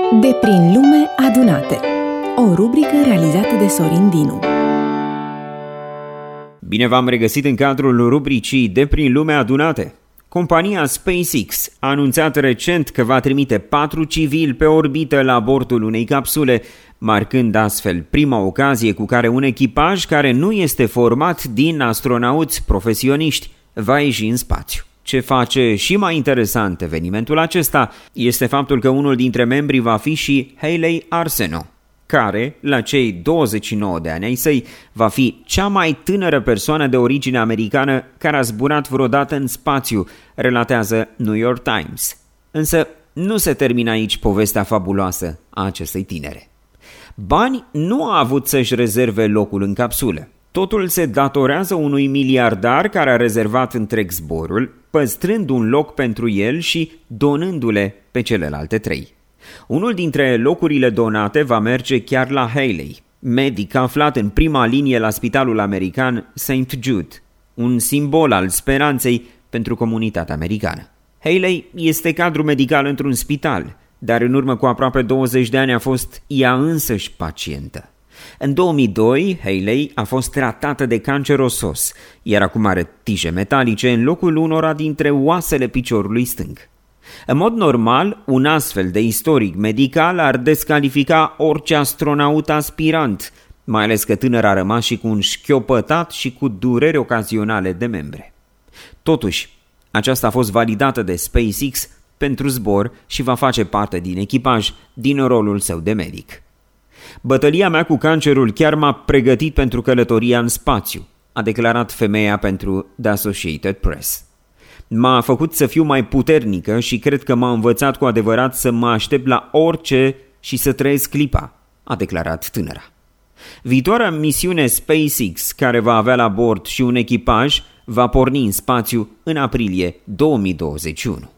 De prin lume adunate. O rubrică realizată de Sorin Dinu. Bine v-am regăsit în cadrul rubricii De prin lume adunate. Compania SpaceX a anunțat recent că va trimite 4 civili pe orbită la bordul unei capsule, marcând astfel prima ocazie cu care un echipaj care nu este format din astronauți profesioniști va ieși în spațiu. Ce face și mai interesant evenimentul acesta este faptul că unul dintre membrii va fi și Hayley Arsenault, care, la cei 29 de ani ai săi, va fi cea mai tânără persoană de origine americană care a zburat vreodată în spațiu, relatează New York Times. Însă nu se termină aici povestea fabuloasă a acestei tinere. Bani nu a avut să-și rezerve locul în capsulă. Totul se datorează unui miliardar care a rezervat întreg zborul, păstrând un loc pentru el și donându-le pe celelalte 3. Unul dintre locurile donate va merge chiar la Hayley, medic aflat în prima linie la spitalul american St. Jude, un simbol al speranței pentru comunitatea americană. Hayley este cadru medical într-un spital, dar în urmă cu aproape 20 de ani a fost ea însăși pacientă. În 2002, Hayley a fost tratată de cancer osos, iar acum are tije metalice în locul unora dintre oasele piciorului stâng. În mod normal, un astfel de istoric medical ar descalifica orice astronaut aspirant, mai ales că tânăr a rămas și cu un șchiopătat și cu dureri ocazionale de membre. Totuși, aceasta a fost validată de SpaceX pentru zbor și va face parte din echipaj din rolul său de medic. Bătălia mea cu cancerul chiar m-a pregătit pentru călătoria în spațiu, a declarat femeia pentru The Associated Press. M-a făcut să fiu mai puternică și cred că m-a învățat cu adevărat să mă aștept la orice și să trăiesc clipa, a declarat tânăra. Viitoarea misiune SpaceX, care va avea la bord și un echipaj, va porni în spațiu în aprilie 2021.